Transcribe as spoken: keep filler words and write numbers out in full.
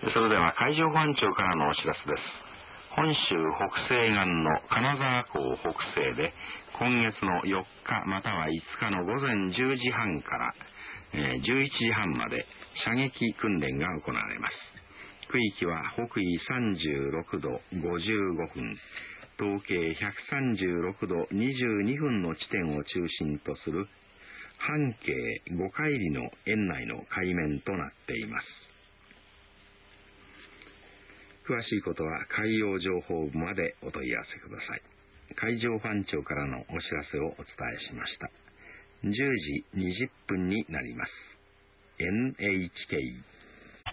それでは海上保安庁からのお知らせです。本州北西岸の金沢港北西で今月のよっかまたはいつかの午前じゅうじはんから、えー、じゅういちじはんまで射撃訓練が行われます。区域は北緯さんじゅうろくどごじゅうごふん、東経ひゃくさんじゅうろくどにじゅうにふんの地点を中心とする半径ごかいりの円内の海面となっています。詳しいことは海洋情報部までお問い合わせください。海上保安庁からのお知らせをお伝えしました。じゅうじにじゅっぷんになります。エヌエイチケー